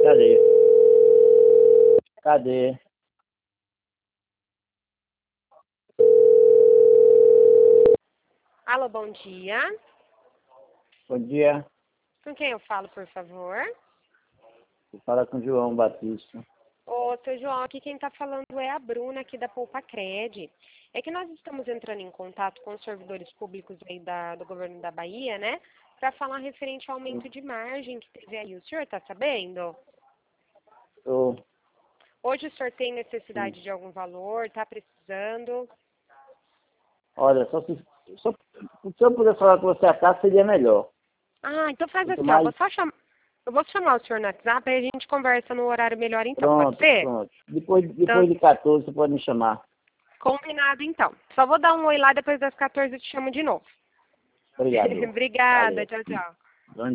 Cadê? Cadê? Alô, bom dia. Bom dia. Com quem eu falo, por favor? Você fala com o João Batista. Ô, seu João, aqui quem está falando é a Bruna, aqui da Poupa Cred. É que nós estamos entrando em contato com os servidores públicos aí do governo da Bahia, né? Para falar referente ao aumento de margem que teve aí. O senhor está sabendo? Eu, Hoje o senhor tem necessidade de algum valor? Está precisando? olha, se eu puder falar com você a casa, seria melhor. Ah, então faz Muito assim, ó. mais. Eu vou chamar o senhor no WhatsApp e a gente conversa no horário melhor então, pode ser? Pronto. Depois Então, de 14, você pode me chamar. combinado então. Só vou dar um oi lá, depois das 14 eu te chamo de novo. Obrigado. Obrigada, Valeu. tchau, tchau.